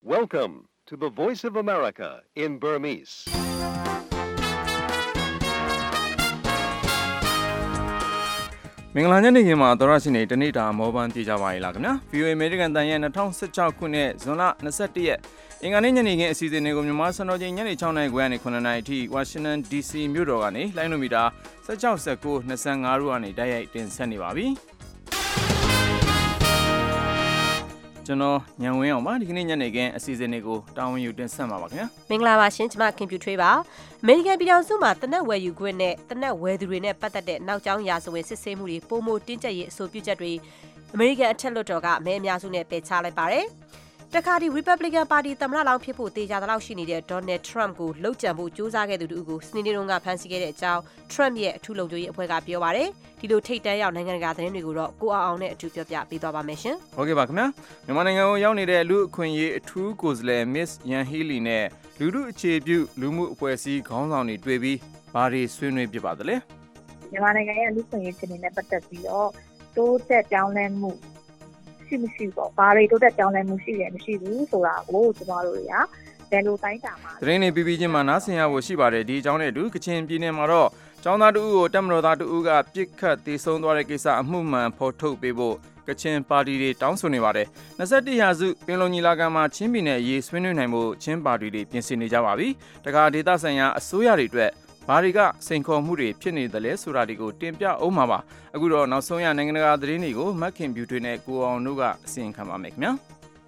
Welcome to the Voice of America in Burmese. ။မင်္ဂလာညနေခင်းမှာသောရရှိနေတနေ့တာမောပန်းပြေကြပါရဲ့လားခင်ဗျာ VOA American တန်ရဲ့2016ခုနှစ်ဇွန်လ21ရက်အင်္ဂါနေ့ညနေခင်းအစီအစဉ်တွေကိုမြန်မာစံတော်ချိန်ညနေ6:00နာရီခွဲကနေ9:00နာရီအထိ Washington DC မြို့တော်ကနေလိုင်းနိုမီတာ16 19 25တို့ကနေတိုက်ရိုက်တင်ဆက်နေပါပြီကျွန်တော်ညံဝင်းအောင်ပါဒီကနေ့ညနေခင်းအစီအစဉ်တွေကိုတာဝန်ယူတင်ဆက်မှာပါခင်ဗျာမင်္ဂလာပါရှင်ကျွန်မခင်ပြူထွေးပါအမေရိကန်ပြည်ထောင်စုမှာတနက်ဝယ်ယူခွင့်နဲ့တနက်ဝယ်သူတွေနဲ့ပတ်သက်တဲ့နောက်ကျောင်းရာဇဝင်စစ်ဆေးမှုတွေပုံမှန်တင်းကျပ်ရေးအဆိုပြုချက်တွေအမေရိကန်အထက်လွှတ်တော်ကမဲအများစုနဲ့ပယ်ချလိုက်ပါတယ်တခါဒီ Republican Party သမ္မတလောင်းဖြစ်ဖို့တေချာသလောက်ရှိနေတဲ့ Donald Trump ကိုလှုပ်ကြံဖို့ကြိုးစားခဲ့သူတို့ကိုစနေနေ့တုန်းကဖမ်းဆီးခဲ့တဲ့အကြောင်း Trump ရဲ့အထူးလုံခြုံရေးအဖွဲ့ကပြောပါတယ်ဒီလိုထိတ်တန်းရောက်နိုင်ငံတကာသတင်းတွေကိုတော့ကိုအောင်နဲ့အထူးပြောပြပေးသွားပါမယ်ရှင်ဟုတ်ကဲ့ပါခင်ဗျာမြန်မာနိုင်ငံကိုရောက်နေတဲ့လူအခွင့်အရေးအထူးကိုယ်စားလှယ် Miss Yan Healy နဲ့လူထုအခြေပြုလူမှုအဖွဲ့အစည်းခေါင်းဆောင်တွေတွေ့ပြီးဘာတွေဆွေးနွေးပြပါသလဲမြန်မာနိုင်ငံရဲ့လူ့အခွင့်အရေးအခြေအနေနဲ့ပတ်သက်ပြီးတော့တိုးတက်ပြောင်းလဲမှုရှိမရှိပေါ့ဘာတွေတိုးတက်ပြောင်းလဲမှုရှိတယ်မရှိဘူးဆိုတာကိုကျမတို့တွေကဘယ်လိုတိုင်းတာမှာသတင်းတွေပြီးချင်းမှနားဆင်ရဖို့ရှိပါတယ်ဒီအကြောင်းနဲ့အတူကချင်ပြည်နယ်မှာတော့ကျောင်းသားတူကိုတက်မတော်သားတူကပြစ်ခတ်သေဆုံးသွားတဲ့ကိစ္စအမှုမှန်ဖော်ထုတ်ပေးဖို့ကချင်ပါတီတွေတောင်းဆိုနေပါတယ်21ရာစုပင်လုံညီလာခံမှာချင်းပြည်နယ်အရေးဆွေးနွေးနိုင်ဖို့ချင်းပါတီတွေပြင်ဆင်နေကြပါပြီတခါဒေသဆိုင်ရာအစိုးရတွေအတွက်ဘာတွေကစိန်ခေါ်မှုတွေဖြစ်နေတယ်လဲဆိုတာတွေကိုတင်ပြအောင်ပါအခုတော့နောက်ဆုံးရနိုင်ငံတကာသတင်းတွေကိုမက်ခင်ဗျူတွေနဲ့ကိုအောင်တို့ကအစီရင်ခံပါမယ်ခင်ဗျာ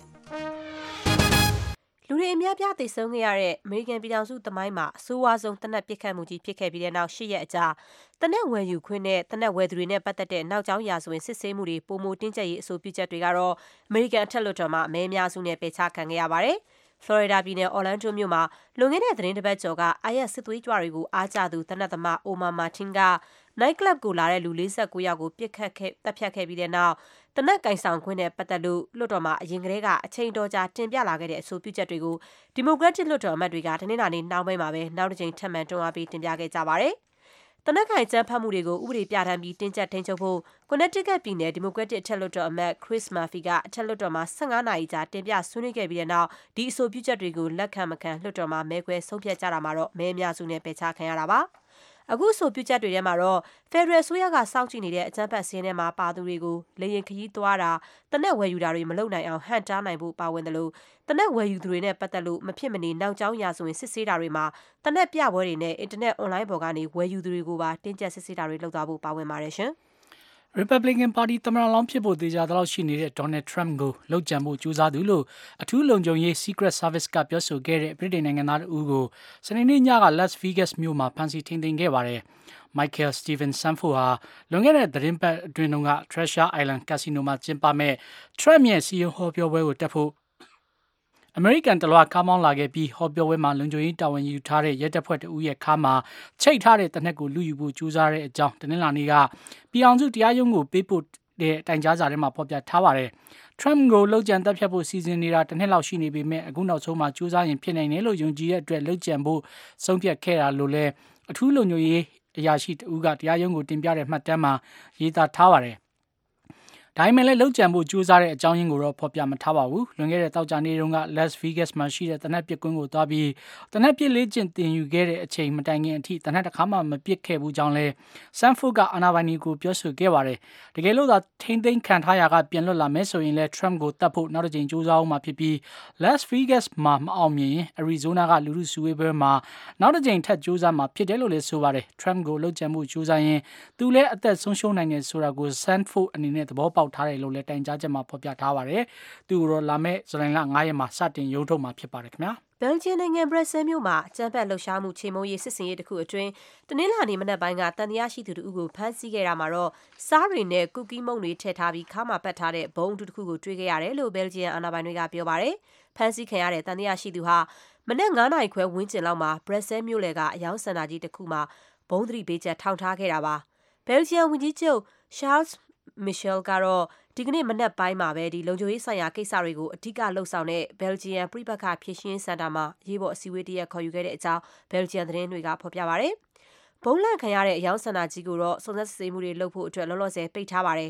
လူတွေအများပြားသေဆုံးခဲ့ရတဲ့အမေရိကန်ပြည်ထောင်စုသမိုင်းမှာအဆိုးဝါးဆုံးတနက်ပစ်ခတ်မှုကြီးဖြစ်ခဲ့ပြီးတဲ့နောက်10ရက်အကြာတနက်ဝယ်ယူခွင့်နဲ့တနက်ဝယ်သူတွေနဲ့ပတ်သက်တဲ့နောက်ကျောင်းရာဇဝင်စစ်ဆေးမှုတွေပုံမတင်းကျပ်ရေးအဆိုပြုချက်တွေကတော့အမေရိကန်အထက်လွှတ်တော်မှာအမဲအများစုနဲ့ပယ်ချခံခဲ့ရပါတယ်ဖလော်ရီဒါပြည်နယ်အော်လန်ဒိုမြို့မှာလွန်ခဲ့တဲ့သတင်းတစ်ပတ်ကျော်ကIS စစ်သွေးကြွတွေကိုအားကျသူတနက်သမားအိုမာမာတင်ကနိုင်ကလပ်ကိုလာတဲ့လူ49ယောက်ကိုပြစ်ခတ်ခဲ့တပ်ဖြတ်ခဲ့ပြီးတဲ့နောက်တနက်ကင်ဆောင်ခွင့်နဲ့ပတ်သက်လို့လွှတ်တော်မှာအရင်ကတည်းကအချိန်တော်ကြာတင်ပြလာခဲ့တဲ့အဆိုပြုချက်တွေကိုဒီမိုကရက်တစ်လွှတ်တော်အမတ်တွေကတနင်္လာနေ့နှောင်းပိုင်းမှာပဲနောက်တစ်ကြိမ်ထပ်မံတွန်းအားပေးတင်ပြခဲ့ကြပါတယ်တနက်ခိုင်ကျန်းဖတ်မှုတွေကိုဥပဒေပြဋ္ဌာန်းပြီးတင်းကျပ်ထိန်းချုပ်ဖို့ကွန်နက်တစ်ကတ်ပြည်နယ်ဒီမိုကရက်တစ်အထက်လွှတ်တော်အမတ် Chris Murphy ကအထက်လွှတ်တော်မှာ15နာရီကြာတင်ပြဆွေးနွေးခဲ့ပြီးတဲ့နောက်ဒီအဆိုပြုချက်တွေကိုလက်ခံမခံလွှတ်တော်မှာမဲခွဲဆုံးဖြတ်ကြတာမှာတော့မဲအများစုနဲ့ပယ်ချခံရတာပါအခုဆိုပြုချက်တွေထဲမှာတော့ Federal ဆိုရကစောင့်ကြည့်နေတဲ့အကြမ်းဖက်စင်းထဲမှာပါသူတွေကိုလေရင်ခရီးသွားတာတနက်ဝယ်ယူတာတွေမလုပ်နိုင်အောင်ဟန့်တားနိုင်ဖို့ပါဝင်တယ်လို့တနက်ဝယ်ယူသူတွေနဲ့ပတ်သက်လို့မဖြစ်မနေနောက်ကျောင်းရာဇဝင်စစ်ဆေးတာတွေမှာတနက်ပြပွဲတွေနဲ့အင်တာနက်အွန်လိုင်းပေါ်ကနေဝယ်ယူသူတွေကိုပါတင်းကျပ်စစ်ဆေးတာတွေလုပ်သွားဖို့ပါဝင်ပါတယ်ရှင် Republican Party သမ္မတလောင်းဖြစ်ဖို့တေချာသလောက်ရှိနေတဲ့ Donald Trump ကိုလှုပ်ကြံဖို့ကြိုးစားသူလို့အထူးလုံခြုံရေး Secret Service ကပြောဆိုခဲ့တဲ့ဗြိတိန်နိုင်ငံသားအူကိုစနေနေ့ညက Las Vegas မြို့မှာဖမ်းဆီးထိန်းသိမ်းခဲ့ပါတယ်။ Michael Steven Sanford ဟာလွန်ခဲ့တဲ့သတင်းပတ်အတွင်းက Treasure Island Casino မှာကျင်းပမဲ့ Trump ရဲ့စီရင်ဟောပြောပွဲကိုတက်ဖို့အမေရိကန်တလွှာကားမောင်းလာခဲ့ပြီးဟောပြောပွဲမှာလုံခြုံရေးတာဝန်ယူထားတဲ့ရဲတပ်ဖွဲ့တဦးရဲ့ကားမှာချိတ်ထားတဲ့တနက်ကိုလူယူဖို့ကြိုးစားတဲ့အကြောင်းတနင်္လာနေ့ကပြည်အောင်စုတရားရုံးကိုပေးပို့တဲ့တိုင်ကြားစာထဲမှာဖော်ပြထားပါတယ်။ Trump ကိုလှုပ်ကြံတပ်ဖြတ်ဖို့စီစဉ်နေတာတစ်နှစ်လောက်ရှိနေပေမဲ့အခုနောက်ဆုံးမှာကြိုးစားရင်ဖြစ်နိုင်တယ်လို့ယုံကြည်တဲ့အတွက်လှုပ်ကြံဖို့ဆုံးဖြတ်ခဲ့တာလို့လည်းအထူးလုံခြုံရေးအရာရှိတဦးကတရားရုံးကိုတင်ပြတဲ့မှတ်တမ်းမှာရေးသားထားပါတယ်။ဒါပေမဲ့လည်းလှုပ်ကြံဖို့ကြိုးစားတဲ့အကြောင်းရင်းကိုတော့ဖော်ပြမထားပါဘူး။လွန်ခဲ့တဲ့တောက်ကြနေ့တုန်းက Las Vegas မှာရှိတဲ့တနက်ပစ်ကွင်းကိုသွားပြီးတနက်ပစ်လေးကျင့်တင်ယူခဲ့တဲ့အချိန်မတိုင်ခင်အထိတနက်တစ်ခါမှမပစ်ခဲ့ဘူးကြောင်းလဲ Sanford ကအာဏာပိုင်တွေကိုပြောဆိုခဲ့ပါတယ်။တကယ်လို့သာထိမ့်သိမ်းခံထားရကပြန်လွတ်လာမယ်ဆိုရင်လဲ Trump ကိုတတ်ဖို့နောက်တစ်ချိန်ကြိုးစားအောင်မှာဖြစ်ပြီး Las Vegas မှာမအောင်မြင်ရင် Arizona ကလူထုစုဝေးပွဲမှာနောက်တစ်ချိန်ထပ်ကြိုးစားမှာဖြစ်တယ်လို့လဲဆိုပါတယ်။ Trump ကိုလှုပ်ကြံဖို့ကြိုးစားရင်သူလဲအသက်ဆုံးရှုံးနိုင်တယ်ဆိုတာကို Sanford အနေနဲ့သဘောပေါက်ထားတယ်လို့လည်းတိုင်ကြားချက်မှာဖော်ပြထားပါတယ်။သူတို့လာမဲ့ဇူလိုင်လ9ရက်မှာစတင်ရုံးထုတ်မှာဖြစ်ပါတယ်ခင်ဗျာ။ဘယ်လ်ဂျီယံနိုင်ငံဘရက်ဆဲမြို့မှာအကြမ်းဖက်လှုပ်ရှားမှုချေမှုန်းရေးစစ်စင်ရေးတစ်ခုအတွင်းတနင်္လာနေ့မနက်ပိုင်းကတန်တရားရှိသူတို့ကိုဖမ်းဆီးခဲ့တာမှာတော့စားတွေနဲ့ကူကီးမုန့်တွေထည့်ထားပြီးခါမှာပတ်ထားတဲ့ဘုံအတူတစ်ခုကိုတွေ့ခဲ့ရတယ်လို့ဘယ်လ်ဂျီယံအာဏာပိုင်တွေကပြောပါတယ်။ဖမ်းဆီးခံရတဲ့တန်တရားရှိသူဟာမနက်9:00 နာရီခွဲဝန်းကျင်လောက်မှာဘရက်ဆဲမြို့လယ်ကအယောင်စင်တာကြီးတစ်ခုမှာဘုံသတိပေးချက်ထောင်ထားခဲ့တာပါ။ဘယ်လ်ဂျီယံဝန်ကြီးချုပ် Charles Michel ကတော့ဒီကနေ့မနက်ပိုင်းမှာပဲဒီလုံခြုံရေးဆိုင်ရာကိစ္စတွေကိုအဓိကလှုပ်ဆောင်တဲ့ဘယ်လ်ဂျီယံပြည်ပခါဖြစ်ရှင်းစင်တာမှာရေးပေါ်အစည်းအဝေးတရက်ခေါ်ယူခဲ့တဲ့အကြောင်းဘယ်လ်ဂျီယံသတင်းတွေကဖော်ပြပါတယ် ဘုံလန့်ခံရတဲ့အယောင်ဆန္ဒကြီးကိုတော့စုံစမ်းစစ်ဆေးမှုတွေလုပ်ဖို့အတွက်လောလောဆယ်ပိတ်ထားပါတယ်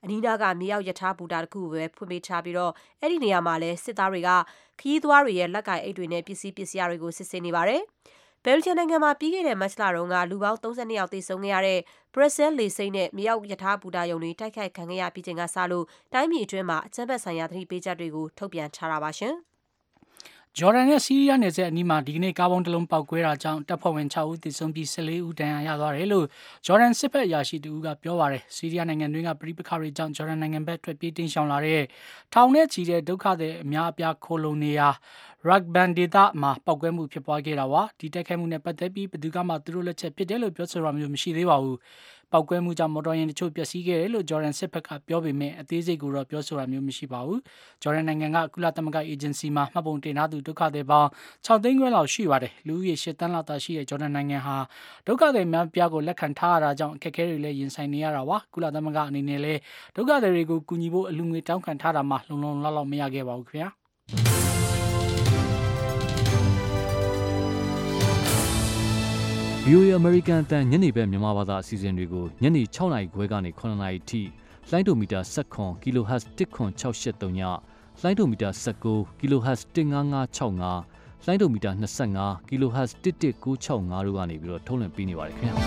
အနီးနားကမြေအောက်ရထားဘူတာတစ်ခုပဲဖွင့်ပေးထားပြီးတော့အဲ့ဒီနေရာမှာလည်းစစ်သားတွေကခရီးသွားတွေရဲ့လက်ကိုင်အိတ်တွေနဲ့ပစ္စည်းတွေကိုစစ်ဆေးနေပါတယ်။ဘယ်လ်ဂျီယံနိုင်ငံမှာပြီးခဲ့တဲ့မတ်လတုန်းကလူပေါင်း32ယောက်သေဆုံးခဲ့ရတဲ့ဘရက်ဆဲလေဆိပ်နဲ့မြေအောက်ရထားဘူတာရုံတွေတိုက်ခိုက်ခံခဲ့ရပြီးချိန်ကစလို့တိုင်းပြည်အတွင်းမှာအကြမ်းဖက်ဆိုင်ရာသတိပေးချက်တွေကိုထုတ်ပြန်ထားတာပါရှင်။ဂျော်ဒန်နဲ့ဆီးရီးယားနယ်စပ်အနီးမှာဒီကနေ့ကားဘုံတစ်လုံးပေါက်ကွဲတာကြောင့်တပ်ဖွဲ့ဝင်6ဦးသေဆုံးပြီး14ဦးဒဏ်ရာရသွားတယ်လို့ဂျော်ဒန်စစ်ဘက်အရာရှိတဦးကပြောပါတယ်။ဆီးရီးယားနိုင်ငံတွင်းကပြည်ပခါတွေကြောင့်ဂျော်ဒန်နိုင်ငံဘက်ထွက်ပြေးတိမ်းရှောင်လာတဲ့ထောင်နဲ့ချီတဲ့ဒုက္ခသည်အများအပြားခိုလုံနေရာRakban ဒေသမှာပောက်ကွဲမှုဖြစ်ပွားခဲ့တာပါ။ဒီတိုက်ခိုက်မှုနဲ့ပတ်သက်ပြီးဘယ်သူမှသူတို့လက်ချက်ဖြစ်တယ်လို့ပြောဆိုတာမျိုးမရှိသေးပါဘူး။ပောက်ကွဲမှုကြောင့်မော်တော်ယာဉ်တချို့ပျက်စီးခဲ့တယ်လို့ဂျော်ဒန်စစ်ဘက်ကပြောပေမဲ့အသေးစိတ်ကိုတော့ပြောဆိုတာမျိုးမရှိပါဘူး။ဂျော်ဒန်နိုင်ငံကကုလသမဂ္ဂအေဂျင်စီမှာမှတ်ပုံတင်ထားသူဒုက္ခသည်ပေါင်း6သိန်းခွဲလောက်ရှိပါတယ်။လူဦးရေ8တန်းလောက်သာရှိတဲ့ဂျော်ဒန်နိုင်ငံဟာဒုက္ခသည်များပြားကိုလက်ခံထားရတာကြောင့်အခက်အခဲတွေလည်းရင်ဆိုင်နေရတာပါ။ကုလသမဂ္ဂအနေနဲ့လည်းဒုက္ခသည်တွေကိုကူညီဖို့အလူငွေတောင်းခံထားတာမှလုံလုံလောက်လောက်မရခဲ့ပါဘူးခင်ဗျာ။ VOA American အတန်ညနေပဲမြန်မာဘာသာအစီအစဉ်တွေကိုညနေ6:00 နာရီခွဲကနေ9:00 နာရီထိလိုင်းဒိုမီတာ19 kHz 10683ညလိုင်းဒိုမီတာ19 kHz 15565လိုင်းဒိုမီတာ25 kHz 11965တို့ကနေပြီးတော့ထုတ်လွှင့်ပေးနေပါတယ်ခင်ဗျာ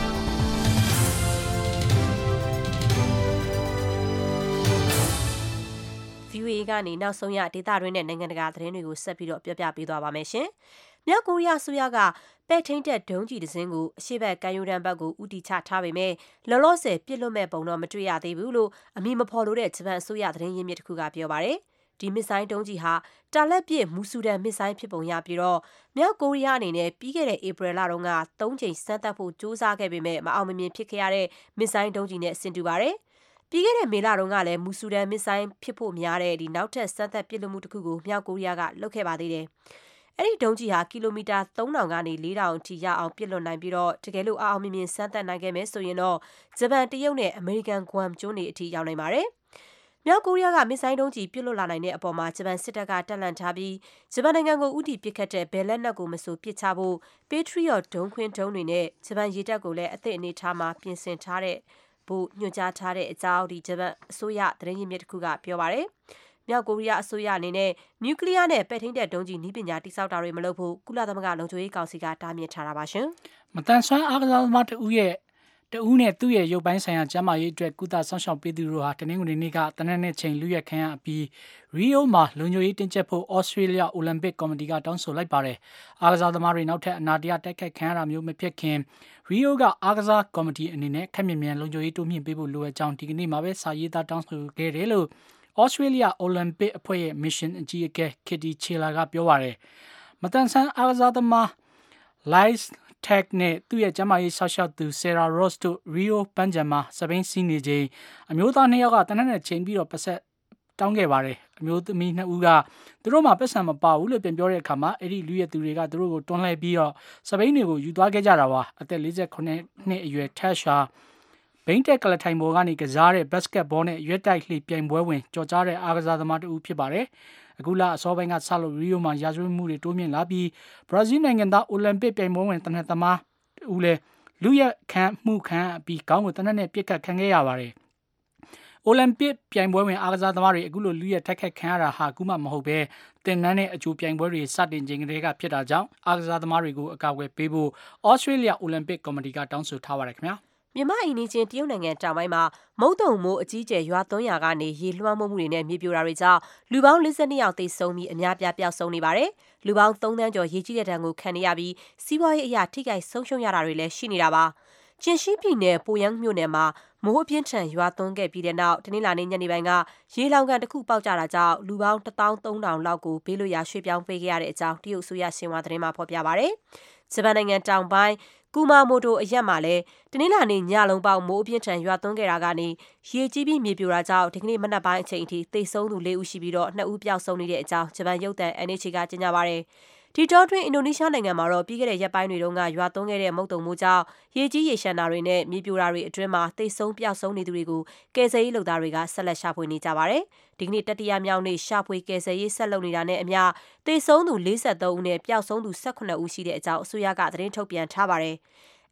VOA ကနေနောက်ဆုံးရဒေတာတွင်းနဲ့နိုင်ငံတကာသတင်းတွေကိုဆက်ပြီးတော့ပြောပြပေးသွားပါမယ်ရှင်။မြောက်ကိုရီးယားအစိုးရကပဲ့ထိန်းတဲ့ဒုံးကျည်တစ်စင်းကိုအရှေ့ဘက်ကမ်းရိုးတန်းဘက်ကိုဦးတည်ချထားပေမဲ့လောလောဆယ်ပြစ်လွတ်မဲ့ပုံတော့မတွေ့ရသေးဘူးလို့အမည်မဖော်လို့တဲ့ဂျပန်အစိုးရသတင်းရင်းမြစ်တစ်ခုကပြောပါတယ်။ဒီမစ်ဆိုင်းဒုံးကျည်ဟာတာလက်ပြည့်မူဆူဒန်မစ်ဆိုင်းဖြစ်ပုံရပြီးတော့မြောက်ကိုရီးယားအနေနဲ့ပြီးခဲ့တဲ့ဧပြီလတုန်းက3ကြိမ်စမ်းသပ်ဖို့ကြိုးစားခဲ့ပေမဲ့မအောင်မမြင်ဖြစ်ခဲ့ရတဲ့မစ်ဆိုင်းဒုံးကျည်နဲ့ဆင်တူပါတယ်။ပြီးခဲ့တဲ့မေလတုန်းကလည်းမူဆူဒန်မစ်ဆိုင်းဖြစ်ဖို့များတဲ့ဒီနောက်ထပ်စမ်းသပ်ပစ်လွှတ်မှုတစ်ခုကိုမြောက်ကိုရီးယားကလုပ်ခဲ့ပါသေးတယ်။အဲ့ဒီဒုံးကျည်ဟာကီလိုမီတာ3000ကနေ4000အထိရအောင်ပစ်လွှတ်နိုင်ပြီးတော့တကယ်လို့အောင်မြင်မြင်စမ်းသပ်နိုင်ခဲ့မယ်ဆိုရင်တော့ဂျပန်တရုတ်နဲ့အမေရိကန်ဂွမ်ကျွန်းတွေအထိရောက်နိုင်ပါတယ်။မြောက်ကိုရီးယားကမစ်ဆိုင်းဒုံးကျည်ပစ်လွှတ်လာနိုင်တဲ့အပေါ်မှာဂျပန်စစ်တပ်ကတက်လှန်ထားပြီးဂျပန်နိုင်ငံကိုဥတီပစ်ခတ်တဲ့ဘယ်လက်နက်ကိုမဆိုပစ်ချဖို့ Patriot ဒုံးခွင်းဒုံးတွေနဲ့ဂျပန်ရေတပ်ကိုလည်းအသည့်အနေထားမှာပြင်ဆင်ထားတဲ့ဖို့ညွှန်ကြားထားတဲ့အကြောင်းဒီဂျပန်အစိုးရသတင်းရင်းမြစ်တစ်ခုကပြောပါတယ်။မြောက်ကိုရီးယားအစိုးရအနေနဲ့နျူကလ িয়ার နဲ့ပဲ့ထိန်းတဲ့ဒုံးကျည်နည်းပညာတိစောက်တာတွေမလုပ်ဖို့ကုလသမဂ္ဂလုံခြုံရေးကောင်စီကတားမြစ်ထားတာပါရှင်။မတန်ဆွမ်းအားကစားသမားတဦးနဲ့သူ့ရဲ့ရုပ်ပိုင်းဆိုင်ရာကျန်းမာရေးအတွက်ကုသဆောင်ရှောက်ပေးသူတို့ဟာတနင်္ဂနွေနေ့ကတနက်နေ့ချိန်လူရက်ခန့်အပြီးရီယိုမှာလုံခြုံရေးတင်းကျပ်ဖို့ဩစတြေးလျအိုလံပစ်ကော်မတီကတောင်းဆိုလိုက်ပါတယ်။အားကစားသမားတွေနောက်ထပ်အနာတရတိုက်ခိုက်ခံရတာမျိုးမဖြစ်ခင်ရီယိုကအားကစားကော်မတီအနေနဲ့ခက်မြင်မြန်လုံခြုံရေးတိုးမြှင့်ပေးဖို့လိုအပ်ကြောင်းဒီကနေ့မှာပဲစာရေးသားတောင်းဆိုခဲ့တယ်လို့ဩစတြေးလျအိုလံပစ်အဖွဲ့ရဲ့ mission အကြီးအကဲ Kitty Chela ကပြောပါတယ်။မတန်ဆန်းအားကစားသမား Lies Tech နဲ့သူ့ရဲ့ကျန်းမာရေးဆောက်ရှောက်သူ Sarah Ross တို့ Rio ပန်းခြံမှာစပိန်စီးနေချိန်အမျိုးသား2ယောက်ကတနက်နဲ့ချိန်ပြီးတော့ပတ်ဆက်တောင်းခဲ့ပါတယ်။အမျိုးသမီး2ဦးကသူတို့မှပတ်စံမပါဘူးလို့ပြန်ပြောတဲ့အခါမှာအဲ့ဒီလူရဲ့သူတွေကသူတို့ကိုတွန်းလှည့်ပြီးတော့စပိန်တွေကိုယူသွားခဲ့ကြတာပါ။အသက်48နှစ်အရွယ် Tashaဘိန်းတက်ကလထိုင်ပေါ်ကနေကစားတဲ့ဘတ်စကတ်ဘောနဲ့ရွက်တိုက်လှေပြိုင်ပွဲဝင်ကြော်ကြားတဲ့အားကစားသမားတူဖြစ်ပါတယ်။အခုလအစောပိုင်းကဆလို့ရီယိုမှာရာဇဝတ်မှုတွေတိုးမြင့်လာပြီးဘရာဇီးနိုင်ငံသားအိုလံပစ်ပြိုင်ပွဲဝင်တနက်သမားဦးလည်းလူရက်ခံမှုခံပြီးခေါင်းကိုတနက်နဲ့ပြစ်ခတ်ခံခဲ့ရပါတယ်။အိုလံပစ်ပြိုင်ပွဲဝင်အားကစားသမားတွေအခုလိုလူရက်တိုက်ခိုက်ခံရတာဟာကူမှမဟုတ်ပဲတင်နန်းနဲ့အကျိုးပြိုင်ပွဲတွေစတင်ချိန်ကတည်းကဖြစ်တာကြောင့်အားကစားသမားတွေကိုအကာအကွယ်ပေးဖို့ဩစတြေးလျအိုလံပစ်ကော်မတီကတောင်းဆိုထားပါတယ်ခင်ဗျာ။မြန်မာအိမ်နီးချင်းတရုတ်နိုင်ငံတောင်ပိုင်းမှာမုတ်တုံမိုးအကြီးကျယ်ရွာသွန်းရာကနေရေလွှမ်းမိုးမှုတွေနဲ့မြေပြိုတာတွေကြောင့်လူပေါင်း42ယောက်သေဆုံးပြီးအများပြားပျောက်ဆုံးနေပါတယ်။လူပေါင်း3သန်းကျော်ရေကြီးတဲ့ဒဏ်ကိုခံနေရပြီးစီးပွားရေးအရာထိခိုက်ဆုံးရှုံးရတာတွေလည်းရှိနေတာပါ။ကျင်ရှိပြည်နယ်ပိုယန်းမြို့နယ်မှာမိုးအပြင်းထန်ရွာသွန်းခဲ့ပြီးတဲ့နောက်တနင်္လာနေ့ညနေပိုင်းကရေလောင်ကန်တစ်ခုပေါက်ကျတာကြောင့်လူပေါင်း13000လောက်ကိုဘေးလွတ်ရာရွှေ့ပြောင်းပေးခဲ့ရတဲ့အကြောင်းတရုတ်အစိုးရရှင်ဟွာသတင်းမှာဖော်ပြပါတယ်။ဂျပန်နိုင်ငံတောင်ပိုင်းကူမာမိုတိုအရက်မှာလည်းတနင်္လာနေ့ညလုံးပေါက်မိုးအပြင်းထန်ရွာသွန်းခဲ့တာကနေရေကြီးပြီးမြေပြိုတာကြောင့်ဒီကနေ့မနက်ပိုင်းအချိန်အထိသေဆုံးသူ4ဦးရှိပြီးတော့2ဦးပျောက်ဆုံးနေတဲ့အကြောင်းဂျပန်ရုပ်သံ NHK ကကြေညာပါတယ်။ဒီတောတွင်းအင်ဒိုနီးရှားနိုင်ငံမှာတော့ပြီးခဲ့တဲ့ရက်ပိုင်းတွေတုန်းကရွာသွန်းခဲ့တဲ့မုတ်တုံမိုးကြောင့်ရေကြီးရေရှမ်းတာတွေနဲ့မြေပြိုတာတွေအတွင်းမှာသေဆုံးပျောက်ဆုံးနေသူတွေကိုကယ်ဆယ်ရေးလုပ်သားတွေကဆက်လက်ရှာဖွေနေကြပါတယ်။ဒီကနေ့တတိယမြောက်နေ့ရှာဖွေကယ်ဆယ်ရေးဆက်လုပ်နေတာနဲ့အမျှသေဆုံးသူ43ဦးနဲ့ပျောက်ဆုံးသူ18ဦးရှိတဲ့အကြောင်းအစိုးရကသတင်းထုတ်ပြန်ထားပါတယ်။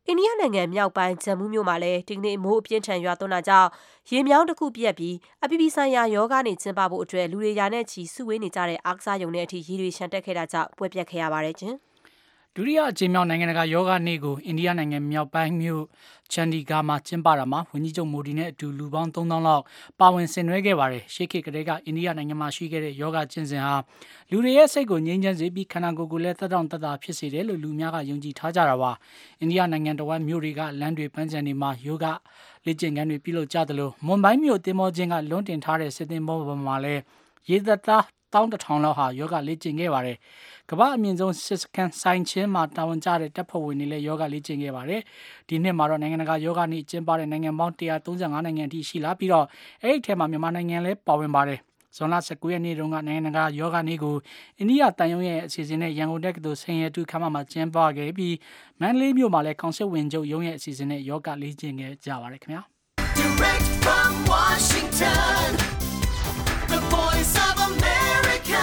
အိန္ဒိယနိုင်ငံမြောက်ပိုင်းဂျမ်မူးမြို့မှာလည်းဒီကနေ့မိုးအပြင်းထန်ရွာသွန်းတာကြောင့်ရေမြောင်းတစ်ခုပြက်ပြီးအပြည်ပြည်ဆိုင်ရာယောဂနေကျင်းပဖို့အတွက်လူတွေရာနဲ့ချီစုဝေးနေကြတဲ့အားကစားရုံထဲအထိရေတွေရှမ်းတက်ခဲ့တာကြောင့်ပွဲပြတ်ခဲ့ရပါတယ်ရှင်။ဒုတိယအကြိမ်မြောက်နိုင်ငံတကာယောဂနေ့ကိုအိန္ဒိယနိုင်ငံမြောက်ပိုင်းမြို့ချန်ဒီဂါမှာကျင်းပတာမှာဝန်ကြီးချုပ်မိုဒီနဲ့အတူလူပေါင်း 3000 လောက်ပါဝင်ဆင်နွှဲခဲ့ပါတယ်။ရှေ့ခေတ်ကတည်းကအိန္ဒိယနိုင်ငံမှာရှိခဲ့တဲ့ယောဂကျင့်စဉ်ဟာလူတွေရဲ့စိတ်ကိုငြိမ်းချမ်းစေပြီးခန္ဓာကိုယ်ကိုလည်းသက်တောင့်သက်သာဖြစ်စေတယ်လို့လူများကယုံကြည်ထားကြတာပါ။အိန္ဒိယနိုင်ငံတော်ဝန်မြို့တွေကလမ်းတွေပန်းခြံတွေမှာယောဂလေ့ကျင့်ခန်းတွေပြုလုပ်ကြသလိုမွန်ဘိုင်းမြို့တင်မောချင်းကလွန်းတင်ထားတဲ့စစ်တင်ဘောပေါ်မှာလည်းရေသက်သား11,000 လောက်ဟာယောဂလေ့ကျင့်ခဲ့ပါတယ်။ကမ္ဘာအမြင့်ဆုံးစစ်စခန်းဆိုင်ချင်းမှာတာဝန်ကျတဲ့တပ်ဖွဲ့ဝင်တွေလည်းယောဂလေ့ကျင့်ခဲ့ပါတယ်။ဒီနှစ်မှာတော့နိုင်ငံတကာယောဂနေ့ကျင်းပတဲ့နိုင်ငံပေါင်း135နိုင်ငံအထိရှိလာပြီးတော့အဲ့ဒီထဲမှာမြန်မာနိုင်ငံလည်းပါဝင်ပါတယ်။ဇွန်လ19ရက်နေ့တုန်းကနိုင်ငံတကာယောဂနေ့ကိုအိန္ဒိယတန်ယုံရဲ့အစီအစဉ်နဲ့ရန်ကုန်တက္ကသိုလ်ဆင်ရတုခမ်းမမှာကျင်းပခဲ့ပြီးမန္တလေးမြို့မှာလည်းကောင်စစ်ဝင်ချုပ်ရုံးရဲ့အစီအစဉ်နဲ့ယောဂလေ့ကျင့်ခဲ့ကြပါတယ်ခင်ဗျာ။ Direct from Washington, the voice of America,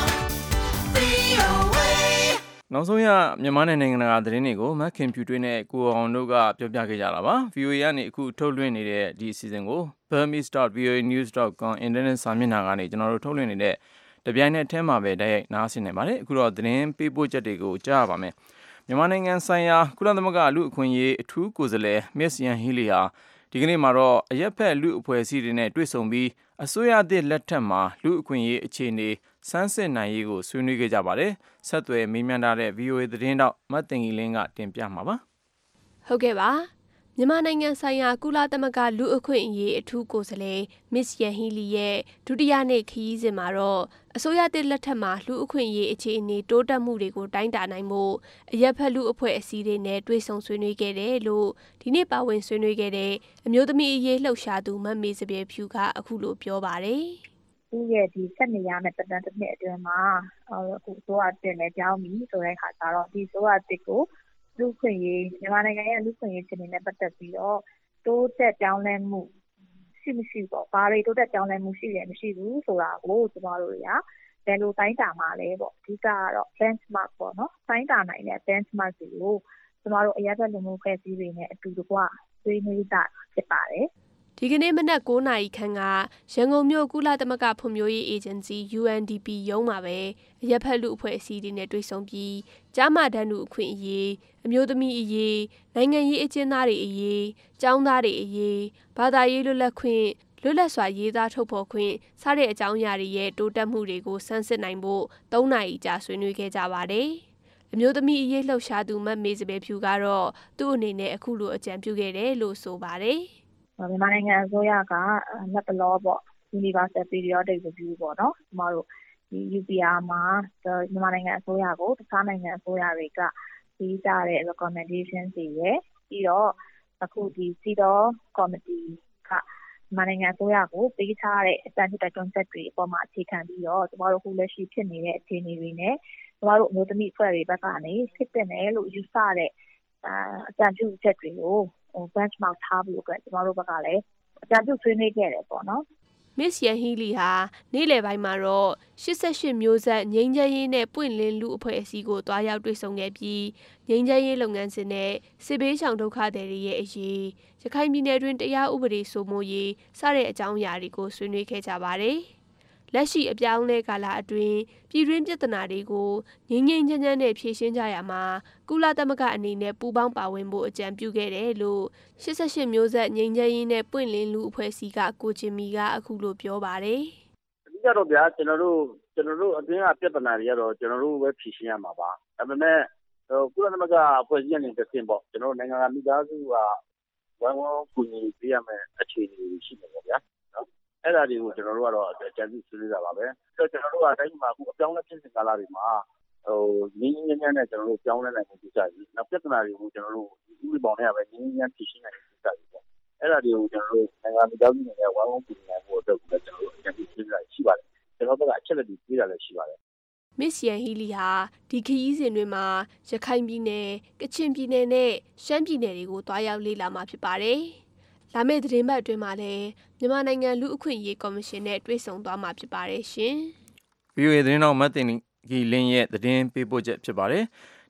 VOA. နောက်ဆုံးရမြန်မာနိုင်ငံတကာသတင်းတွေကိုမခင်ဖြူတွင်းနဲ့ကိုအောင်တို့ကပြောပြခဲ့ကြတာပါ VOA ကနေအခုထုတ်လွှင့်နေတဲ့ဒီအစီအစဉ်ကို burmese.voanews.com အင်တာနက်စာမျက်နှာကနေကျွန်တော်တို့ထုတ်လွှင့်နေတဲ့တပြိုင်နက်တည်းမှာပဲတိုက်ရိုက်နားဆင်နိုင်ပါတယ်အခုတော့သတင်းပေးပို့ချက်တွေကိုကြားရပါမယ်မြန်မာနိုင်ငံဆိုင်ရာကုလသမဂ္ဂလူ့အခွင့်အရေးအထူးကိုယ်စားလှယ် Miss Yan Healy ဟာဒီကနေ့မှာတော့အရက်ဖက်လူ့အဖွဲ့အစည်းတွေနဲ့တွေ့ဆုံပြီးအစိုးရသစ်လက်ထက်မှာလူ့အခွင့်အရေးအခြေအနေစမ်းစစ်နိုင်ရေးကိုဆွေးနွေးခဲ့ကြပါတယ်ဆက်သွယ်မေးမြန်းထားတဲ့ VOA သတင်းတောက်မတ်တင်ကြီးလင်းကတင်ပြမှာပါဟုတ်ကဲ့ပါမြန်မာနိုင်ငံဆိုင်ရာကုလသမဂ္ဂလူ့အခွင့်အရေးအထူးကိုယ်စားလှယ် Miss Yan Healy ရဲ့ဒုတိယနေ့ခရီးစဉ်မှာတော့အစိုးရသစ်လက်ထက်မှာလူ့အခွင့်အရေးအခြေအနေတိုးတက်မှုတွေကိုတိုင်းတာနိုင်ဖို့အရက်ဖက်လူ့အဖွဲ့အစည်းတွေနဲ့တွေ့ဆုံဆွေးနွေးခဲ့တယ်လို့ဒီနေ့ပါဝင်ဆွေးနွေးခဲ့တဲ့အမျိုးသမီးအရေးလှုပ်ရှားသူမမေစပယ်ဖြူကအခုလိုပြောပါတယ်သူ့ရဲ့ဒီဆက်နေရမယ့်တန်တစ်နှစ်အတွင်းမှာအခုဆိုအတင်လည်းကြောင်းပြီဆိုတဲ့အခါကျတော့ဒီဆိုအတစ်ကိုလူ့ခွင့်ရေးမြန်မာနိုင်ငံရဲ့လူ့ခွင့်ရေးအခြေအနေနဲ့ပတ်သက်ပြီးတော့တိုးတက်ပြောင်းလဲမှုရှိမရှိပေါ့ဘာတွေတိုးတက်ပြောင်းလဲမှုရှိတယ်မရှိဘူးဆိုတာကိုကျမတို့တွေကဘယ်လိုတိုင်းတာမှာလဲပေါ့အဓိကကတော့ benchmark ပေါ့နော်တိုင်းတာနိုင်တဲ့ benchmark တွေကိုကျမတို့အရက်သက်လူမှုဖွဲ့စည်းတွေနဲ့အတူတကွဆွေးနွေးတာဖြစ်ပါတယ်ဒီကနေ့မနက်9:00 နာရီခန့်ကရန်ကုန်မြို့ကုလသမဂ္ဂဖွံ့ဖြိုးရေးအေဂျင်စီ UNDP ရုံးမှာပဲအရက်ဖက်လူအဖွဲ့အစည်းတွေနဲ့တွေ့ဆုံပြီးကြားမှတန်းသူအခွင့်အရေးအမျိုးသမီးအရေးနိုင်ငံရေးအကျဉ်းသားတွေအရေးကျောင်းသားတွေအရေးဘာသာရေးလွတ်လပ်ခွင့်လွတ်လပ်စွာရေးသားထုတ်ဖော်ခွင့်စတဲ့အကြောင်းအရာတွေရဲ့တိုးတက်မှုတွေကိုစမ်းစစ်နိုင်ဖို့3 နာရီကြာဆွေးနွေးခဲ့ကြပါတယ်အမျိုးသမီးအရေးလှုပ်ရှားသူမမေစပယ်ဖြူကတော့သူ့အနေနဲ့အခုလိုအကြံပြုခဲ့တယ်လို့ဆိုပါတယ်မြန်မာနိုင်ငံအစိုးရကလက်တလောပေါ့ Universal Periodic Review ပေါ့နော်ကျမတို့ဒီ UPR မှာမြန်မာနိုင်ငံအစိုးရကိုတခြားနိုင်ငံအစိုးရတွေကပြီးကြတဲ့ recommendation တွေရယ်ပြီးတော့အခုဒီ CEDAW Committee ကမြန်မာနိုင်ငံအစိုးရကိုပေးထားတဲ့အကြံပြုတိုက်တွန်းချက်တွေအပေါ်မှာအခြေခံပြီးတော့ကျမတို့အခုလက်ရှိဖြစ်နေတဲ့အခြေအနေတွေနဲ့ကျမတို့အမျိုးသမီးအဖွဲ့တွေဘက်ကနေဖြစ်တဲ့နယ်လို့ယူဆတဲ့အကြံပြုချက်တွေကိုbenchmark ထားပြီးအတွက်ကျမတို့ဘက်ကလည်းအကြံပြုဆွေးနွေးခဲ့တယ်ပေါ့နော် Miss Yan Healy ဟာနေ့လယ်ပိုင်းမှာတော့88မျိုးဆက်ငြိမ်းချမ်းရေးနဲ့ပွင့်လင်းလူအဖွဲ့အစည်းကိုတွားရောက်တွေ့ဆုံခဲ့ပြီးငြိမ်းချမ်းရေးလုပ်ငန်းစဉ်နဲ့စစ်ဘေးရှောင်ဒုက္ခသည်တွေရဲ့အရေးရခိုင်ပြည်နယ်တွင်တရားဥပဒေစိုးမိုးရေးစတဲ့အကြောင်းအရာတွေကိုဆွေးနွေးခဲ့ကြပါတယ်လက်ရှိအပြောင်းလဲကာလအတွင်းပြည်တွင်းပြဿနာတွေကိုငြိမ်းငြိမ်းချမ်းချမ်းနဲ့ဖြေရှင်းကြရမှာကုလသမဂ္ဂအနေနဲ့ပူးပေါင်းပါဝင်ဖို့အကြံပြုခဲ့တယ်လို့88မျိုးဆက်ငြိမ်းချမ်းရေးနဲ့ပွင့်လင်းလူအဖွဲ့အစည်းကကိုချင်းမီကအခုလိုပြောပါတယ်အဓိကတော့ဗျာကျွန်တော်တို့အတွင်းကပြဿနာတွေကတော့ကျွန်တော်တို့ပဲဖြေရှင်းရမှာပါဒါပေမဲ့ကုလသမဂ္ဂအဖွဲ့အစည်းအနေနဲ့တင်ပေါ့ကျွန်တော်တို့နိုင်ငံမိသားစုကဝိုင်းဝန်းကူညီပေးရမယ့်အခြေအနေရှိနေပါဗျာအဲ့ဒါတွေကိုကျွန်တော်တို့ကတော့အကြံပြုဆွေးနွေးတာပါပဲဆိုတော့ကျွန်တော်တို့ကတိုင်းမှာအခုအပြောင်းလဲဖြစ်စဉ်ကာလတွေမှာငင်းငင်းနဲ့ကျွန်တော်တို့ပြောင်းလဲနိုင်မှုကိစ္စကြီးနောက်ပြဿနာတွေကိုကျွန်တော်တို့ဥပဒေပေါင်းနဲ့ပဲငင်းငင်းဖြေရှင်းနိုင်တဲ့ကိစ္စကြီးပေါ့အဲ့ဒါတွေကိုကျွန်တော်တို့နိုင်ငံမိသားစုတွေနဲ့ဝိုင်းဝန်းကူညီနိုင်ဖို့အတွက်ကိုလည်းကျွန်တော်တို့အကြံပြုဆွေးနွေးတာရှိပါတယ်ကျွန်တော်တို့ကအချက်လက်တွေပေးတာလည်းရှိပါတယ် Miss Yan Healy ဟာဒီခရီးစဉ်တွေမှာရခိုင်ပြည်နယ်ကချင်ပြည်နယ်နဲ့ရှမ်းပြည်နယ်တွေကိုတွားရောက်လေ့လာမှာဖြစ်ပါတယ်လာမယ့်သတင်းပတ်အတွင်းမှာလည်းမြန်မာနိုင်ငံလူ့အခွင့်အရေးကော်မရှင်နဲ့တွေ့ဆုံသွားမှာဖြစ်ပါတယ်ရှင်။ VOA သတင်းတော်မတ်တင်ကြီးလင်းရဲ့သတင်းပေးပို့ချက်ဖြစ်ပါတယ်။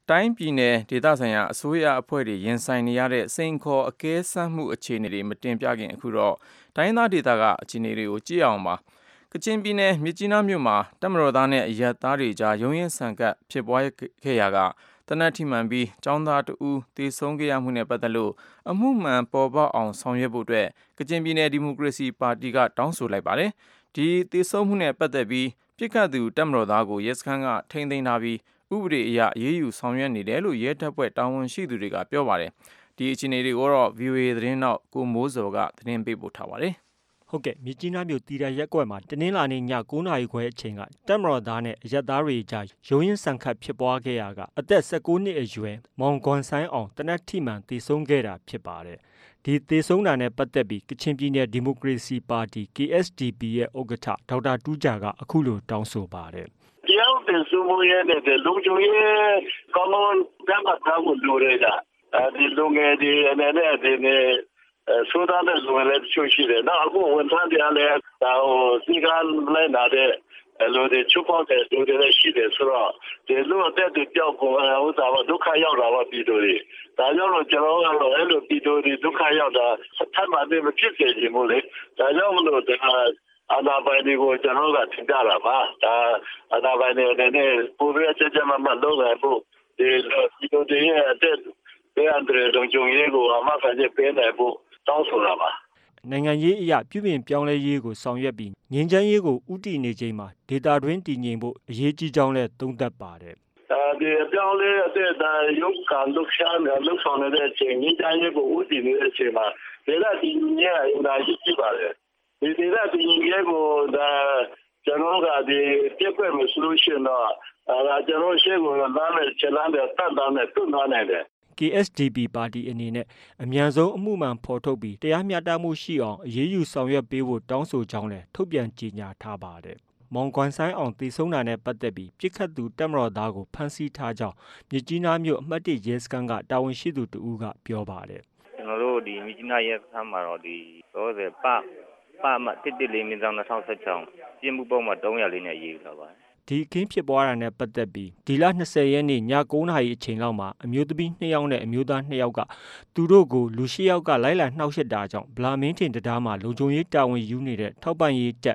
တိုင်းပြည်နယ်ဒေသဆိုင်ရာအစိုးရအဖွဲ့တွေရင်ဆိုင်နေရတဲ့စိန်ခေါ်အကဲစမ်းမှုအခြေအနေတွေမတင်ပြခင်အခုတော့တိုင်းသားဒေသကအခြေအနေတွေကိုကြည့်အောင်ပါကချင်ပြည်နယ်မြစ်ကြီးနားမြို့မှာတပ်မတော်သားနဲ့အရပ်သားတွေကြားရုန်းရင်းဆန်ခတ်ဖြစ်ပွားခဲ့ရာကတနက်ထိမှန်ပြီးចောင်းသားတဦးသေဆုံးခဲ့ရမှုနဲ့ပတ်သက်လို့အမှုမှန်ပေါ်ပေါက်အောင်ဆောင်ရွက်ဖို့အတွက်ကချင်ပြည်နယ်ဒီမိုကရေစီပါတီကတောင်းဆိုလိုက်ပါတယ်ဒီသေဆုံးမှုနဲ့ပတ်သက်ပြီးပြစ်ခတ်သူတပ်မတော်သားကိုရဲစခန်းကထိန်းသိမ်းထားပြီးဥပဒေအရအေးအေးယူဆောင်ရွက်နေတယ်လို့ရဲတပ်ဖွဲ့တာဝန်ရှိသူတွေကပြောပါတယ်ဒီအခြေအနေတွေကိုတော့ VOA သတင်းနောက်ကိုမိုးစော်ကသတင်းပေးပို့ထားပါတယ်ဟုတ်ကဲ့မြစ်ကြီးနားမြို့တီရရက်ကွက်မှာတနင်္လာနေ့ည9:00 နာရီခွဲအချိန်ကတပ်မတော်သားနဲ့အရပ်သားတွေကြားရုန်းရင်းဆန်ခတ်ဖြစ်ပွားခဲ့ရာကအသက်19နှစ်အရွယ်မောင်ကွန်ဆိုင်အောင်တနက်ထိမှန်သေဆုံးခဲ့တာဖြစ်ပါတယ်ဒီသေဆုံးတာနဲ့ပတ်သက်ပြီးကချင်ပြည်နယ်ဒီမိုကရေစီပါတီ KSDP ရဲ့ဥက္ကဋ္ဌဒေါက်တာတူးဂျာကအခုလိုတောင်းဆိုပါတယ်တရားတင်စုမှုရဲ့တဲ့လုံခြုံရေးကောင်းကောင်းတတ်မှတ်ထားဖို့လိုတယ်ကဒီလူငယ်တွေအနေနဲ့ဒီနေ့ဆိုတော့လည်းလူငယ်တွေရှိတယ်နော်အခုဝန်ထမ်းတွေလည်းစီကံလည်းနာတဲ့လူတွေချုပ်ပေါက်တဲ့လူတွေရှိတယ်ဆိုတော့ဒီလူအသက်တွေကြောက်ကုန်ဥစ္စာဒုက္ခရောက်တာပါပြည်သူတွေဒါကြောင့်ကျွန်တော်ကတော့အဲ့လိုပြည်သူတွေဒုက္ခရောက်တာထပ်မှမဖြစ်စေချင်ဘူးလေဒါကြောင့်မလို့အာဏာပိုင်တွေကိုကျွန်တော်ကထင်ကြတာပါဒါအာဏာပိုင်တွေနဲ့ပူရဲချက်ချက်မှလုပ်ရဖို့ဒီပြည်သူတွေရဲ့အသက်တွေအန္တရာယ်လုံခြုံရေးကိုအမှန်တကယ်ပေးနိုင်ဖို့တောင်းဆိုတာပါနိုင်ငံရေးအရာပြုပြင်ပြောင်းလဲရေးကိုဆောင်ရွက်ပြီးငြိမ်းချမ်းရေးကိုဥတီနေချိန်မှာဒေတာတွင်းတည်ငြိမ်ဖို့အရေးကြီးကြောင်းလည်းသုံးသပ်ပါတယ်ဒီပြောင်းလဲတဲ့ရုပ်ကံဒုက္ခနဲ့လှုပ်ဆောင်နေတဲ့အချိန်ငြိမ်းချမ်းရေးကိုဥတီနေတဲ့အချိန်မှာဒေတာတည်ငြိမ်ရေးအများကြီးရှိပါတယ်ဒီဒေတာတည်ငြိမ်ရေးကိုကျွန်တော်ကဒီပြည့်ပြည့်မဆိုလို့ရှိရင်တော့ကျွန်တော်ရှေ့ကိုလာမယ်ချက်လာတယ်တတ်တာနဲ့တွန်းထားနိုင်တယ် KSDP ပါတီအနေနဲ့အမြန်ဆုံးအမှုမှန်ဖော်ထုတ်ပြီးတရားမျှတမှုရှိအောင်အရေးယူဆောင်ရွက်ပေးဖို့တောင်းဆိုကြောင်းလည်းထုတ်ပြန်ကြေညာထားပါတယ်။မောင်ကွမ်ဆိုင်အောင်သေဆုံးတာနဲ့ပတ်သက်ပြီးပြစ်ခတ်သူတပ်မတော်သားကိုဖမ်းဆီးထားကြောင်းမြစ်ကြီးနားမြို့အမှတ်1ရဲစခန်းကတာဝန်ရှိသူတဦးကပြောပါတယ်။ကျွန်တော်တို့ဒီမြစ်ကြီးနားရဲစခန်းမှာတော့ဒီ30ပမ114မြင်းဆောင်2016ပြစ်မှုပုံမှာ304နဲ့ရေးလာပါတယ်ဒီအခင်းဖြစ်ပွားတာနဲ့ပတ်သက်ပြီးဒီလ20ရက်နေ့ည9:00 နာရီအချိန်လောက်မှာအမျိုးသမီး2ယောက်နဲ့အမျိုးသား2ယောက်ကသူတို့ကိုလူ10ယောက်ကလိုက်လံနှောက်ယှက်တာကြောင့်ဗလာမင်းထင်တရားမှာလုံခြုံရေးတာဝန်ယူနေတဲ့ထောက်ပံ့ရေးတပ်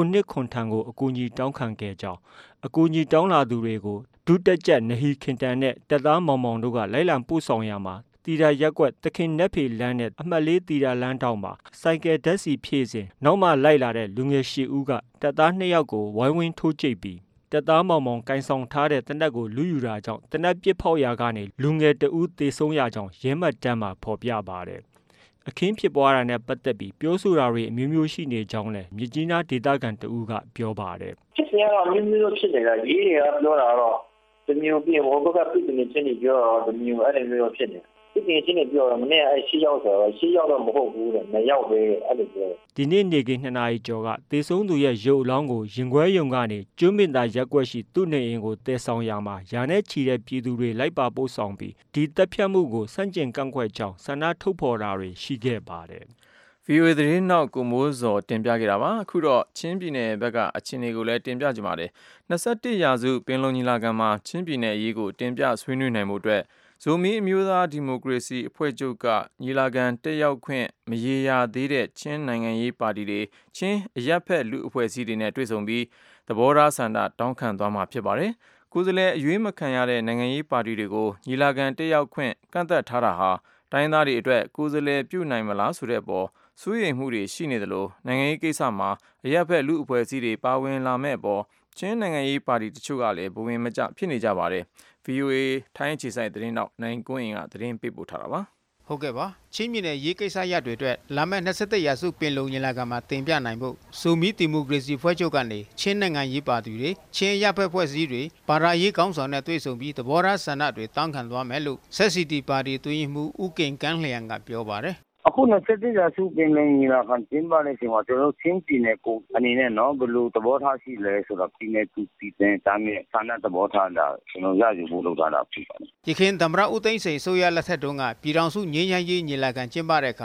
9ထံကိုအကူအညီတောင်းခံခဲ့ကြောင်းအကူအညီတောင်းလာသူတွေကိုဒုတက်ချက်နဟီခင်တန်နဲ့တပ်သားမောင်မောင်တို့ကလိုက်လံပို့ဆောင်ရမှာတီတာရက်ကွက်တခင်နက်ဖေလမ်းနဲ့အမှတ်4တီတာလမ်းတောင်မှာစိုက်ကယ်ဓာတ်စီဖြည့်စဉ်နောက်မှလိုက်လာတဲ့လူငယ်10ဦးကတပ်သား2ယောက်ကိုဝိုင်းဝန်းထိုးကြိတ်ပြီးတပ်သားမောင်မောင်ကိုင်ဆောင်ထားတဲ့တနက်ကိုလူယူတာကြောင့်တနက်ပစ်ဖောက်ရာကနေလူငယ်တဦးသေဆုံးရကြောင်းရဲမှတ်တမ်းမှာဖော်ပြပါတယ်။အခင်းဖြစ်ပွားတာနဲ့ပတ်သက်ပြီးပြောဆိုတာတွေအမျိုးမျိုးရှိနေကြောင်းလည်းမြစ်ကြီးနားဒေသခံတဦးကပြောပါတယ်။ဖြစ်နေတော့မျိုးမျိုးဖြစ်နေတာရေးတွေကပြောတာတော့ဒီမျိုးပြင်ဘောကပြစ်နေချင်းနေပြောတော့ဒီမျိုးအဲ့ဒီမျိုးဖြစ်နေဒီတင်ချင်းနေပြောတော့မနေ့အဲ့6ရောက်ဆိုတော့6ရောက်တော့မဟုတ်ဘူးတဲ့2ရောက်ပဲအဲ့လိုပြောဒီနေ့နေကင်း2နာရီကျော်ကသေဆုံးသူရဲ့ရုပ်အလောင်းကိုရင်ခွဲယုံကနေကျွန်းမင်သာရက်ကွက်ရှိသူ့နေအိမ်ကိုတည်ဆောင်ရမှာယာနဲ့ချီတဲ့ပြည်သူတွေလိုက်ပါပို့ဆောင်ပြီးဒီတပ်ဖြတ်မှုကိုစန့်ကျင်ကန့်ကွက်ကြောင်းဆန္ဒထုတ်ဖော်တာတွေရှိခဲ့ပါတယ် VOA သတင်းနောက်ကိုမိုးစော်တင်ပြခဲ့တာပါအခုတော့ချင်းပြည်နယ်ဘက်ကအခြေအနေကိုလည်းတင်ပြကြပါမယ်21ရာစုပင်လုံညီလာခံမှာချင်းပြည်နယ်အရေးကိုတင်ပြဆွေးနွေးနိုင်မှုအတွက်ဇိုမီအမျိုးသားဒီမိုကရေစီအဖွဲ့ချုပ်ကညီလာခံတက်ရောက်ခွင့်မရေရာသေးတဲ့ချင်းနိုင်ငံရေးပါတီတွေချင်းအရက်ဖက်လူအဖွဲ့အစည်းတွေနဲ့တွေ့ဆုံပြီးသဘောထားဆန္ဒတောင်းခံသွားမှာဖြစ်ပါတယ်။ကိုယ်စားလှယ်အရွေးမခံရတဲ့နိုင်ငံရေးပါတီတွေကိုညီလာခံတက်ရောက်ခွင့်ကန့်သတ်ထားတာဟာတိုင်းသားတွေအတွက်ကိုယ်စားလှယ်ပြုနိုင်မလားဆိုတဲ့အပေါ်စိုးရိမ်မှုတွေရှိနေသလိုနိုင်ငံရေးကိစ္စမှာအရက်ဖက်လူအဖွဲ့အစည်းတွေပါဝင်လာမဲ့အပေါ်ချင်းနိုင်ငံရေးပါတီတချို့ကလည်းဘဝင်မကျဖြစ်နေကြပါတယ်။ VOA ထိုင်းအခြေစိုက်သတင်းနောက်နိုင်ကွင်းကသတင်းပေးပို့ထားတာပါ။ဟုတ်ကဲ့ပါချင်းပြည်နယ်ရေးကိစ္စရပ်တွေအတွက်လာမယ့်21ရာစုပင်လုံညီလာခံမှာတင်ပြနိုင်ဖို့ဇိုမီဒီမိုကရေစီဖွဲ့ချုပ်ကနေချင်းနိုင်ငံရေးပါတီတွေချင်းရပ်ဖက်ဖွဲ့စည်းတွေဘာသာရေးကောင်းဆောင်နဲ့တွေ့ဆုံပြီးသဘောထားဆန္ဒတွေတောင်းခံသွားမယ်လို့ SCT ပါတီတွင်းမှုဦးကိန်ကန်းလျံကပြောပါတယ်အခု21ရာစုပင်လုံညီလာခံကျင်းပတဲ့အချိန်မှာကျွန်တော်ချင်းပြည်နယ်ကိုအနေနဲ့နော်ဘယ်လိုသဘောထားရှိလဲဆိုတော့ပြည်နယ်သူပြည်နယ်သားနဲ့ဆန္ဒသဘောထားတာကျွန်တော်ရယူဖို့လုပ်ထားတာဖြစ်ပါတယ်။ဒီခင်သမ္မတဦးသိန်းစိန်ဆိုရလက်ထက်တုန်းကပြည်ထောင်စုငြိမ်းချမ်းရေးညီလာခံကျင်းပတဲ့အခါမှာ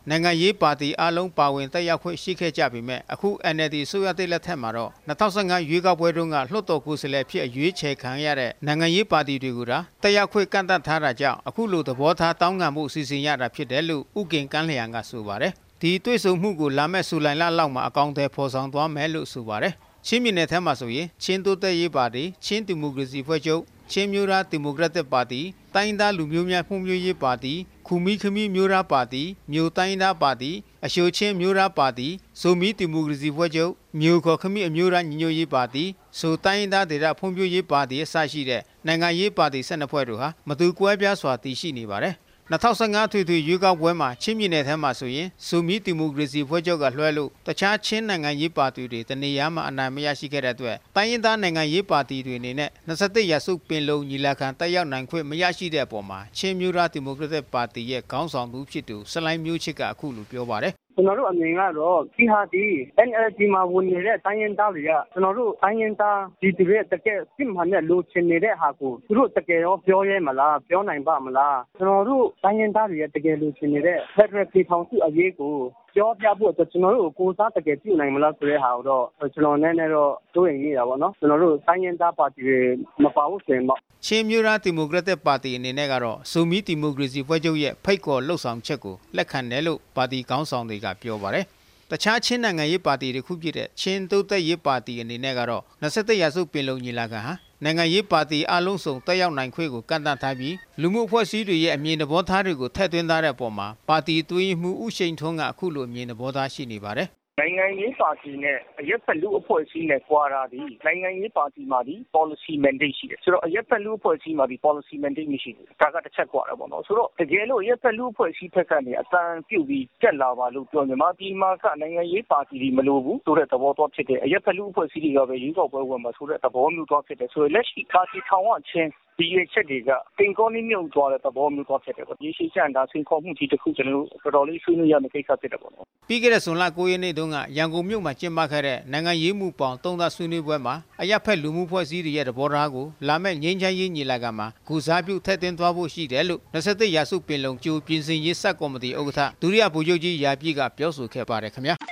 နိုင်ငံရေးပါတီအလုံးပါဝင်တက်ရောက်ခွင့်ရှိခဲ့ကြပေမဲ့အခု NLD ဆိုရတဲ့လက်ထက်မှာတော့2015ရွေးကောက်ပွဲတုန်းကလွှတ်တော်ကိုယ်စားလှယ်ဖြစ်အရွေးချယ်ခံရတဲ့နိုင်ငံရေးပါတီတွေကတက်ရောက်ခွင့်ကန့်သတ်ထားတာကြောင့်အခုလိုသဘောထားတောင်းခံမှုအစီအစဉ်ရတာဖြစ်တယ်လို့ဥကင်ကန်းလျံကဆိုပါတယ်ဒီတွေ့ဆုံမှုကိုလာမဲ့ဇူလိုင်လလောက်မှာအကောင့်ထဲဖော်ဆောင်သွားမယ်လို့ဆိုပါတယ်ချင်းပြည်နယ်ထဲမှာဆိုရင်ချင်းတိုးတက်ရေးပါတီချင်းဒီမိုကရေစီဖွဲ့ချုပ်ချင်းမျိုးသားဒီမိုကရက်တစ်ပါတီတိုင်းသားလူမျိုးများဖွံ့ဖြိုးရေးပါတီခူမီခမီမျိုးသားပါတီမြို့တိုင်းသားပါတီအရှိုချင်းမျိုးသားပါတီဇိုမီဒီမိုကရေစီဖွဲ့ချုပ်မြို့ခေါ်ခမီအမျိုးသားညီညွတ်ရေးပါတီဆိုတိုင်းသားဒေသဖွံ့ဖြိုးရေးပါတီအစရှိတဲ့နိုင်ငံရေးပါတီ12ဖွဲ့တို့ဟာမတူကွဲပြားစွာတည်ရှိနေပါတယ်2015ထွေထွေရွေးကောက်ပွဲမှာချင်းပြည်နယ်ထဲမှာဆိုရင်ဇိုမီဒီမိုကရေစီဖွဲ့ချုပ်ကလွှဲလို့တခြားချင်းနိုင်ငံရေးပါတီတွေတနေရာမှာအနိုင်မရရှိခဲ့တဲ့အတွက်တိုင်းရင်းသားနိုင်ငံရေးပါတီတွေအနေနဲ့21ရာစုပင်လုံညီလာခံတက်ရောက်နိုင်ခွင့်မရရှိတဲ့အပေါ်မှာချင်းမျိုးသားဒီမိုကရက်တစ်ပါတီရဲ့ခေါင်းဆောင်သူဖြစ်သူစလိုင်းမျိုးချစ်ကအခုလိုပြောပါတယ်ကျွန်တော်တို့အမြင်ကတော့ဒီဟာဒီ NLD မှာဝင်နေတဲ့တိုင်းရင်းသားတွေကကျွန်တော်တို့တိုင်းရင်းသားဒီတွေတကယ်စစ်မှန်တဲ့လူချင်းနေတဲ့ဟာကိုသူတို့တကယ်ရောပြောရဲမလားပြောနိုင်ပါမလားကျွန်တော်တို့တိုင်းရင်းသားတွေတကယ်လူချင်းနေတဲ့ Federal ပြည်ထောင်စုအရေးကိုပြောပြဖို့အတွက်ကျွန်တော်တို့ကိုစားတကယ်ပြုနိုင်မလားဆိုတဲ့ဟာတော့ကျွန်တော်နည်းနည်းတော့တွေးနေတာပေါ့နော်ကျွန်တော်တို့တိုင်းရင်းသားပါတီတွေမပါဘူးဆိုရင်တော့ချင်းမျိုးသားဒီမိုကရက်တစ်ပါတီအနေနဲ့ကတော့ဇိုမီဒီမိုကရေစီဖွဲ့ချုပ်ရဲ့ဖိတ်ခေါ်လှုပ်ဆောင်ချက်ကိုလက်ခံတယ်လို့ပါတီခေါင်းဆောင်တွေကပြောပါတယ်။တခြားချင်းနိုင်ငံရေးပါတီတွေခုဖြစ်တဲ့ချင်းတိုးတက်ရေးပါတီအနေနဲ့ကတော့21ရာစုပင်လုံညီလာခံဟာနိုင်ငံရေးပါတီအလုံးစုံတက်ရောက်နိုင်ခွင့်ကိုကန့်သတ်ထားပြီးလူမှုအဖွဲ့အစည်းတွေရဲ့အမြင်သဘောထားတွေကိုထည့်သွင်းထားတဲ့အပေါ်မှာပါတီသွေးမှုဥရှိန်ထွန်းကအခုလိုအမြင်သဘောထားရှိနေပါတယ်နိုင်ငံရေးပါတီနဲ့အရက်ဖက်လူအဖွဲ့အစည်းနဲ့ကွာတာဒီနိုင်ငံရေးပါတီမှာဒီ policy mandate ရှိတယ်ဆိုတော့အရက်ဖက်လူအဖွဲ့အစည်းမှာဒီ policy mandate မရှိဘူးဒါကတစ်ချက်ကွာတယ်ပေါ့နော်ဆိုတော့တကယ်လို့အရက်ဖက်လူအဖွဲ့အစည်းဖက်ကနေအတန်ပြုတ်ပြီးတက်လာပါလို့ပြောမြန်မာပြည်မှာကနိုင်ငံရေးပါတီတွေမလိုဘူးဆိုတဲ့သဘောတော့ဖြစ်တယ်အရက်ဖက်လူအဖွဲ့အစည်းတွေကပဲရွေးကောက်ပွဲဝင်မှာဆိုတဲ့သဘောမျိုးတော့ဖြစ်တယ်ဆိုတော့လက်ရှိပါတီထောင်ဝချင်းဒီရဲ့ချက်တွေကတင်ကောင်းနေမြုပ်သွားတဲ့သဘောမျိုးတော့ဖြစ်တယ်ပေါ့ဒီရှိချန်ဒါဆင်ခေါ်မှုကြီးတစ်ခုကျွန်တော်တို့တော်တော်လေးဆွေးနွေးရမယ့်ကိစ္စဖြစ်တယ်ပေါ့နော်ပြီးခဲ့တဲ့ဇွန်လ9ရက်နေ့တုန်းကရန်ကုန်မြို့မှာကျင်းပခဲ့တဲ့နိုင်ငံရေးမှုပေါင်း3သဆွေးနွေးပွဲမှာအရက်ဖက်လူမှုဖွဲ့စည်းတွေရဲ့သဘောထားကိုလာမယ့်ငြိမ်းချမ်းရေးညီလာခံမှာကုစားပြုထည့်သွင်းသွားဖို့ရှိတယ်လို့21ရာစုပင်လုံကြိုပြင်ဆင်ရေးစက်ကော်မတီဥက္ကဋ္ဌဒုတိယဗိုလ်ချုပ်ကြီးရာပြည့်ကပြောဆိုခဲ့ပါတယ်ခင်ဗျာ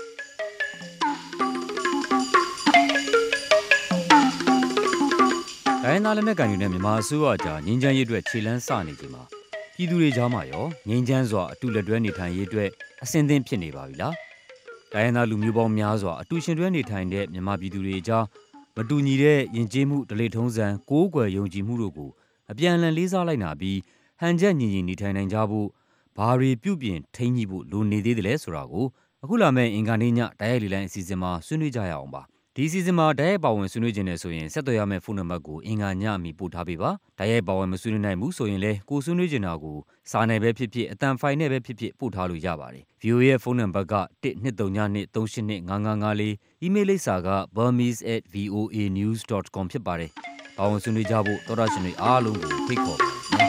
ဒိုင်းနာလက်နက်ကန်တွေနဲ့မြန်မာအစိုးရကြားငြိမ်းချမ်းရေးအတွက်ခြေလှမ်းစနေချိန်မှာပြည်သူတွေကြားမှာရောငြိမ်းချမ်းစွာအတူလက်တွဲနေထိုင်ရေးအတွက်အဆင်သင့်ဖြစ်နေပါပြီလား။ဒိုင်းနာလူမျိုးပေါင်းများစွာအတူရှင်တွဲနေထိုင်တဲ့မြန်မာပြည်သူတွေကြားမတူညီတဲ့ယဉ်ကျေးမှုဓလေ့ထုံးစံကိုးကွယ်ယုံကြည်မှုတို့ကိုအပြန်အလှန်လေးစားလိုက်နာပြီးဟန်ချက်ညီညီနေထိုင်နိုင်ကြဖို့ဘာတွေပြုပြင်ထိန်းညှိဖို့လိုနေသေးတယ်လဲဆိုတာကိုအခုလာမယ့်အင်္ဂါနေ့ညတိုက်ရိုက်လေလိုင်းအစီအစဉ်မှာဆွေးနွေးကြရအောင်ပါဒီအစီအစဉ်မှာတိုက်ရိုက်ပါဝင်ဆွေးနွေးခြင်းနဲ့ဆိုရင်ဆက်သွယ်ရမယ့်ဖုန်းနံပါတ်ကိုအင်္ဂါညအမီပို့ထားပေးပါတိုက်ရိုက်ပါဝင်မဆွေးနွေးနိုင်ဘူးဆိုရင်လည်းကိုဆွေးနွေးခြင်းတာကိုစာနယ်ပဲဖြစ်ဖြစ်အတန်ဖိုင်နဲ့ပဲဖြစ်ဖြစ်ပို့ထားလို့ရပါတယ် VOA ရဲ့ဖုန်းနံပါတ်က123238555အီးမေးလ်လိပ်စာက burmese@voanews.com ဖြစ်ပါတယ်ပါဝင်ဆွေးနွေးကြဖို့တော်ရရှင်တွေအားလုံးကိုဖိတ်ခေါ်ပါတယ်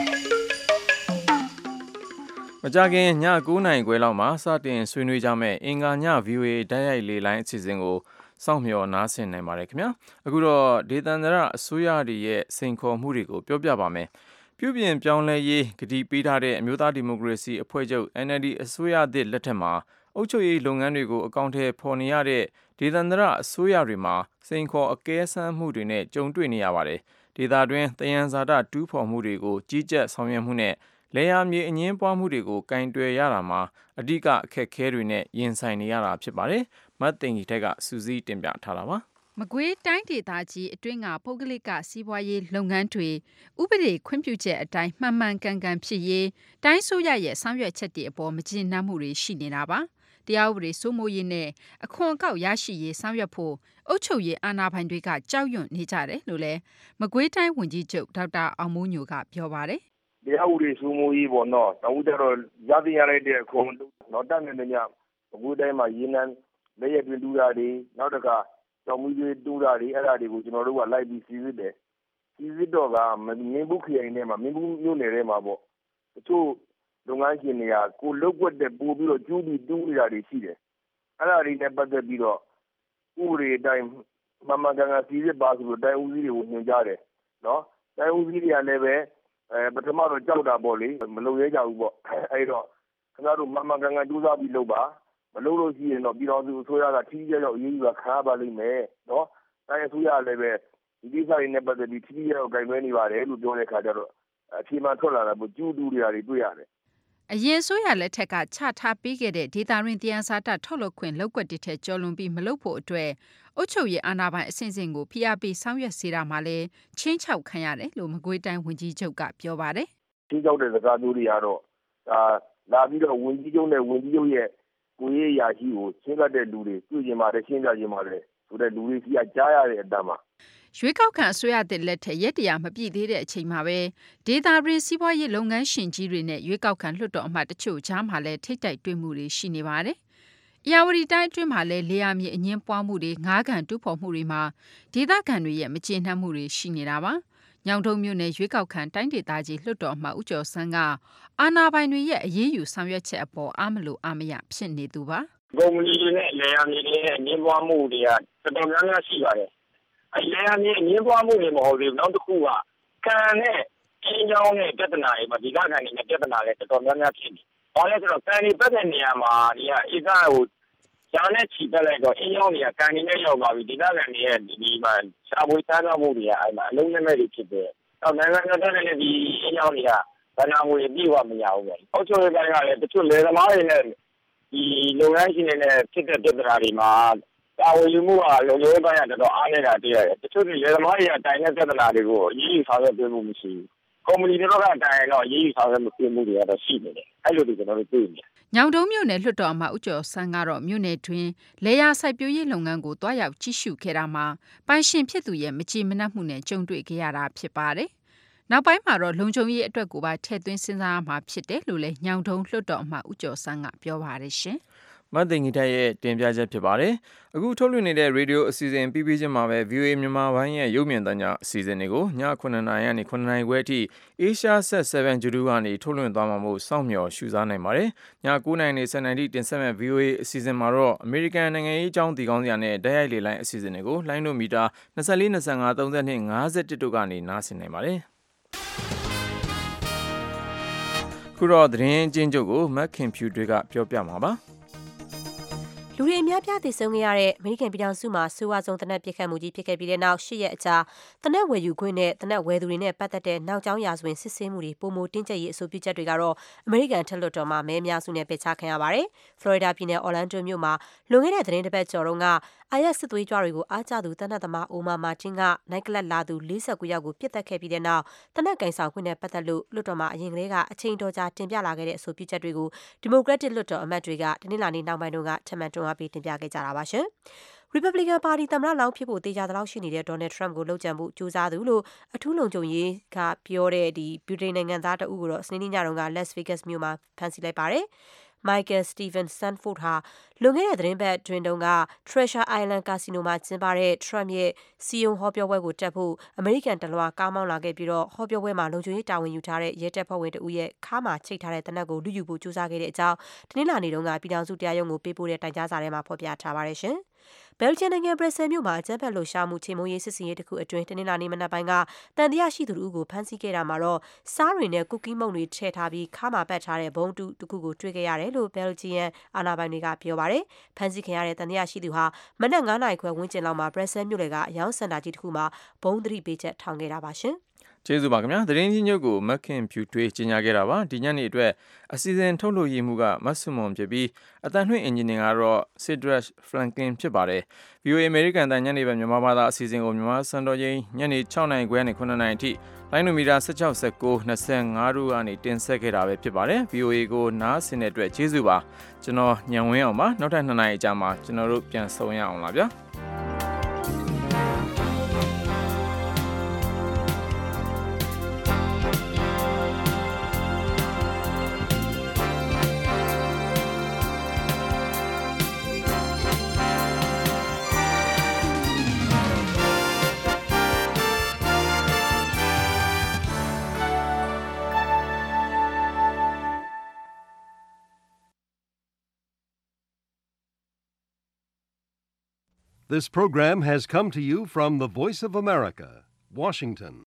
မကြခင်ည9:00 နာရီခွဲလောက်မှာစတင်ဆွေးနွေးကြမယ့်အင်္ဂါည VOA တိုက်ရိုက်လေလိုင်းအစီအစဉ်ကိုစောင့်မျှော်နားဆင်နိုင်ပါတယ်ခင်ဗျာအခုတော့ဒေသန္တရအစိုးရရဲ့စိန်ခေါ်မှုတွေကိုပြောပြပါမယ်ပြုပြင်ပြောင်းလဲရေးကတိပေးထားတဲ့အမျိုးသားဒီမိုကရေစီအဖွဲ့ချုပ် NLD အစိုးရသစ်လက်ထက်မှာအုပ်ချုပ်ရေးလုပ်ငန်းတွေကိုအကောင့်ထဲပေါ်နေရတဲ့ဒေသန္တရအစိုးရတွေမှာစိန်ခေါ်အကဲဆန်းမှုတွေနဲ့ကြုံတွေ့နေရပါတယ်ဒေသတွင်းတယံဇာတတူးဖော်မှုတွေကိုကြီးကြပ်ဆောင်ရွက်မှုနဲ့လေယာမြေအငင်းပွားမှုတွေကိုကင်တွယ်ရတာမှာအဓိကအခက်အခဲတွေနဲ့ရင်ဆိုင်နေရတာဖြစ်ပါတယ်။မတ်တင်ကြီးထက်ကစူးစီးတင်ပြထားတာပါ။မကွေးတိုင်းဒေသကြီးအတွင်းကပုဂ္ဂလိကစီးပွားရေးလုပ်ငန်းတွေဥပဒေခွင့်ပြုချက်အတိုင်းမှန်မှန်ကန်ကန်ဖြစ်ရေးတိုင်းဆိုရရဲ့ဆောင်ရွက်ချက်တွေအပေါ်မကျေနပ်မှုတွေရှိနေတာပါ။တရားဥပဒေစိုးမိုးရေးနဲ့အခွန်အကောက်ရရှိရေးဆောင်ရွက်ဖို့အုပ်ချုပ်ရေးအာဏာပိုင်တွေကကြောက်ရွံ့နေကြတယ်လို့လည်းမကွေးတိုင်းဝန်ကြီးချုပ်ဒေါက်တာအောင်မိုးညိုကပြောပါတယ်။တရားဥပဒေစိုးမိုးရေးပေါ့နော်။နောက်ကြတော့ရသင့်ရလိုက်တဲ့အခွန်တော့တတ်နေတယ်ညမကွေးတိုင်းမှာရေနံလက်ရက်တွင်တူးတာတွေနောက်တစ်ခါကြောင်မီးတွေတူးတာတွေအဲ့ဒါတွေကိုကျွန်တော်တို့ကလိုက်ပြီးစီစစ်တယ်စီစစ်တော့ကမင်းဘူးခရိုင်ထဲမှာမင်းဘူးမြို့နယ်ထဲမှာပေါ့တချို့လုပ်ငန်းရှင်တွေကကိုလုတ်ွက်တဲ့ပို့ပြီးတော့ကျူးပြီးတူးနေတာတွေရှိတယ်အဲ့ဒါတွေနဲ့ပတ်သက်ပြီးတော့ဥပဒေအတိုင်းမမှန်ကန်ကန်စီစစ်ပါဆိုလို့တိုင်းဦးစီးတွေကိုညွှန်ကြားတယ်နော်တိုင်းဦးစီးတွေကလည်းပဲပထမတော့ကြောက်တာပေါ့လေမလုပ်ရဲကြဘူးပေါ့အဲ့တော့ခခင်ဗျားတို့မှန်မှန်ကန်ကန်ကြိုးစားပြီးလုပ်ပါမလုပ်လို့ရှိရင်တော့ပြည်တော်စုအစိုးရကထိထိရောက်ရောက်အရေးယူတာခံရပါလိမ့်မယ်နော်တိုင်းအစိုးရလည်းပဲဒီကိစ္စတွေနဲ့ပတ်သက်ပြီးထိထိရောက်ရောက်ကိုင်တွယ်နေပါတယ်လို့ပြောတဲ့အခါကျတော့အဖြေမှထွက်လာတာပေါ့ကျူးတူးတွေတွေ့ရတယ်အရင်ဆိုရလက်ထက်ကချထားပေးခဲ့တဲ့ဒေတာရင်းတရားစာတထုတ်လုပ်ခွင့်လောက်ကွက်တစ်ထက်ကျော်လွန်ပြီးမလုပ်ဖို့အတွက်အုတ်ချုပ်ရေးအာဏာပိုင်အစဉ်စဉ်ကိုဖိအားပေးဆောင်ရွက်စေတာမှလည်းချင်းချောက်ခံရတယ်လို့မကွေးတိုင်းဝန်ကြီးချုပ်ကပြောပါတယ်။ချင်းချောက်တဲ့စကားမျိုးတွေကတော့ဒါလာပြီးတော့ဝန်ကြီးချုပ်နဲ့ဝန်ကြီးချုပ်ရဲ့ကိုရေးရာရှိကိုချင်းကတဲ့လူတွေတွေ့ကြမှာတဲ့ချင်းကြကြမှာတဲ့ဆိုတဲ့လူတွေစီကကြားရတဲ့အတမ်းမှာရွေးကောက်ခံအစိုးရတဲ့လက်ထက်ရက်တရာမပြည့်သေးတဲ့အချိန်မှာပဲဒေတာရင်းစီးပွားရေးလုပ်ငန်းရှင်ကြီးတွေနဲ့ရွေးကောက်ခံလွှတ်တော်အမတ်တချို့ကြားမှာလည်းထိတ်တိုက်တွေ့မှုတွေရှိနေပါတယ်။အရာဝတီတိုင်းအတွင်းမှာလည်းလေယာမြေအငင်းပွားမှုတွေငါးကန်တူးဖော်မှုတွေမှာဒေသခံတွေရဲ့မကျေနပ်မှုတွေရှိနေတာပါ။ညောင်တုံမြို့နယ်ရွေးကောက်ခံတိုင်းဒေသကြီးလွှတ်တော်အမတ်ဦးကျော်စန်းကအာဏာပိုင်တွေရဲ့အရေးယူဆောင်ရွက်ချက်အပေါ်အားမလို့အားမရဖြစ်နေသူပါ။ကုမ္ပဏီတွေနဲ့လေယာမြေတွေနဲ့အငင်းပွားမှုတွေကတော်တော်များများရှိပါတယ်။အလေယာမြေအငင်းပွားမှုတွေမဟုတ်ဘူးနောက်တစ်ခုကကန်နဲ့အင်းကြောင်းနဲ့ပြဿနာတွေမှာဒီကကန်တွေနဲ့ပြဿနာတွေတော်တော်များများဖြစ်နေ။ဘာလဲဆိုတော့ကန်တွေပတ်တဲ့နေရာမှာဒီကဧကကိုရှားနဲ့ချီတက်လိုက်တော့အင်းကြောင်းတွေကကန်တွေနဲ့ရောက်သွားပြီဒီကကန်တွေရဲ့ဒီမှာရှားပွေးစားတော့မှုတွေကအဲ့မှာအလုံးနဲ့မဲ့တွေဖြစ်တယ်။နောက်နိုင်ငံတော်တက်တဲ့ဒီအင်းကြောင်းတွေကဗနာငွေအပြည့်အဝမရဘူးပဲ။အောက်ချုပ်ရေးပိုင်းကလည်းတချို့လေသမားတွေနဲ့ဒီလုပ်ငန်းရှင်တွေနဲ့ဖြစ်တဲ့ပြဿနာတွေမှာတာဝန်ယူမှုကလုံခြုံရေးပိုင်းကတော်တော်အားနေတာတွေ့ရတယ်။တချို့လေသမားတွေကတိုင်တဲ့ပြဿနာတွေကိုအရေးယူဆောင်ရွက်ပေးမှုမရှိဘူး။ကုမ္ပဏီတွေကတိုင်တော့အရေးယူဆောင်ရွက်မှုပေးမှုတွေကတော့ရှိနေတယ်။အဲ့လိုတွေကျွန်တော်တို့တွေ့နေတယ်။ညောင်တုံးမြို့နယ်လွှတ်တော်အမတ်ဦးကျော်စန်းကတော့မြို့နယ်တွင်လေယာစိုက်ပျိုးရေးလုပ်ငန်းကိုတွားရောက်ကြည့်ရှုခဲ့တာမှာပိုင်ရှင်ဖြစ်သူရဲ့မကြေမနပ်မှုနဲ့ကြုံတွေ့ခဲ့ရတာဖြစ်ပါတယ်။နောက်ပိုင်းမှာတော့လုံခြုံရေးအတွက်ကိုပါထည့်သွင်းစဉ်းစားရမှာဖြစ်တယ်လို့လည်းညောင်တုံးလွှတ်တော်အမတ်ဦးကျော်စန်းကပြောပါတယ်ရှင်။မတ်သိင်္ဂီထိုက်ရဲ့တင်ပြချက်ဖြစ်ပါတယ်။အခုထုတ်လွှင့်နေတဲ့ရေဒီယိုအစီအစဉ်ပြီးပြီးချင်းမှာပဲ VOA မြန်မာပိုင်းရဲ့ရုပ်မြင်သံကြားအစီအစဉ်တွေကိုည9:00နာရီကနေ9:00နာရီခွဲအထိ Asia Set 7 Judu ကနေထုတ်လွှင့်သွားမှာမို့စောင့်မျှော်ရှုစားနိုင်ပါတယ်။ည9:00နာရီနေ10:00နာရီတင်ဆက်မဲ့ VOA အစီအစဉ်မှာတော့ American နိုင်ငံရေးအကြောင်းဒီကောင်းစရာနဲ့တိုက်ရိုက်လေလိုင်းအစီအစဉ်တွေကိုလိုင်းဒိုမီတာ24 25 32 51တို့ကနေနားဆင်နိုင်ပါတယ်။ခုတော့သတင်းကျဉ်းချုပ်ကိုမက်ခင်ဖြူတွေကပြောပြမှာပါ။လူတွေအများပြားသိဆုံးခဲ့ရတဲ့အမေရိကန်ပြည်ထောင်စုမှာဆိုးဝါးဆုံးတနက်ပစ်ခတ်မှုကြီးဖြစ်ခဲ့ပြီးတဲ့နောက်10ရက်အကြာတနက်ဝယ်ယူခွင့်နဲ့တနက်ဝယ်သူတွေနဲ့ပတ်သက်တဲ့နောက်ကျောင်းရာဇဝင်စစ်ဆေးမှုတွေပုံမတင်းကျပ်ရေးအဆိုပြုချက်တွေကတော့အမေရိကန်ထက်လွှတ်တော်မှာမဲအများစုနဲ့ပယ်ချခံရပါတယ်။ဖလော်ရီဒါပြည်နယ်အော်လန်ဒိုမြို့မှာလွန်ခဲ့တဲ့သတင်းတစ်ပတ်ကျော်တုန်းကIS စစ်သွေးကြွတွေကိုအားကျသူတနက်သမားအိုမာမာတင်ကနိုင်ကလပ်လာသူ49ယောက်ကိုပြစ်တက်ခဲ့ပြီးတဲ့နောက်တနက်ကင်ဆောင်ခွင့်နဲ့ပတ်သက်လို့လွှတ်တော်မှာအရင်ကတည်းကအချိန်တော်ကြာတင်ပြလာခဲ့တဲ့အဆိုပြုချက်တွေကိုဒီမိုကရက်တစ်လွှတ်တော်အမတ်တွေကတနင်္လာနေ့နောက်ပိုင်းတုန်းကထပ်မံတွန်းအားပေးတင်ပြခဲ့ကြတာပါရှင်။ Republican Party သမ္မတလောင်းဖြစ်ဖို့တေချာသလောက်ရှိနေတဲ့ Donald Trump ကိုလှုပ်ကြံဖို့ကြိုးစားသူလို့အထူးလုံခြုံရေးကပြောတဲ့ဗြိတိန်နိုင်ငံသားတဦးကိုတော့စနေနေ့ညတုန်းက Las Vegas မြို့မှာဖမ်းဆီးလိုက်ပါတယ်။ Michael Steven Sanford ဟာလွန်ခဲ့တဲ့သတင်းပတ်တွင်တုန်းက Treasure Island Casino မှာကျင်းပတဲ့ Trump ရဲ့စီယုံဟောပြောပွဲကိုတက်ဖို့အမေရိကန်တလွှားကားမောင်းလာခဲ့ပြီးတော့ဟောပြောပွဲမှာလုံခြုံရေးတာဝန်ယူထားတဲ့ရဲတပ်ဖွဲ့ဝင်တဦးရဲ့ခါးမှာချိတ်ထားတဲ့သေနတ်ကိုလူယူဖို့ကြိုးစားခဲ့တဲ့အကြောင်းတနင်္လာနေ့တုန်းကပြည်ထောင်စုတရားရုံးကိုပေးပို့တဲ့တိုင်ကြားစာထဲမှာဖော်ပြထားပါတယ်ရှင်။ဘယ်လ်ဂျီယံနိုင်ငံဘရက်ဆဲမြို့မှာအကြမ်းဖက်လှုပ်ရှားမှုချေမှုန်းရေးစစ်စင်ရေးတစ်ခုအတွင်းတနင်္လာနေ့မနက်ပိုင်းကတန်တရားရှိသူတို့ကိုဖမ်းဆီးခဲ့တာမှာတော့စားတွေနဲ့ကူကီးမုန့်တွေထည့်ထားပြီးခါမှာပတ်ထားတဲ့ဘုံတူတစ်ခုကိုတွေ့ခဲ့ရတယ်လို့ဘယ်လ်ဂျီယံအာဏာပိုင်တွေကပြောပါတယ်။ဖမ်းဆီးခံရတဲ့တန်တရားရှိသူဟာမနက်9:00နာရီခွဲဝန်းကျင်လောက်မှာဘရက်ဆဲမြို့လေကအယောင်စင်တာကြီးတစ်ခုမှာဘုံသတိပေးချက်ထောင်ခဲ့တာပါရှင်။ကျေးဇူးပါခင်ဗျာသတင်းကြီးညုတ်ကိုမက်ခင်ဖြူထွေးကြီးညာခဲ့တာပါဒီညနေအတွက်အစီအစဉ်ထုတ်လို့ရမှုကမတ်ဆွမွန်ဖြစ်ပြီးအတန်နှွင့်အင်ဂျင်နီယာကတော့ Sidrush Franklin ဖြစ်ပါတယ် VOA American တန်ညနေပဲမြန်မာဘာသာအစီအစဉ်ကိုမြန်မာစံတော်ချိန်ညနေ6:00နာရီခွဲနဲ့9:00နာရီအထိလိုင်းနိုမီတာ16 19 25တို့ကနေတင်ဆက်ခဲ့တာပဲဖြစ်ပါတယ် VOA ကိုနားဆင်တဲ့အတွက်ကျေးဇူးပါကျွန်တော်ညံဝင်းအောင်ပါနောက်ထပ်2နာရီအကြာမှာကျွန်တော်တို့ပြန်ဆုံရအောင်လားဗျာ This program has come to you from the Voice of America, Washington.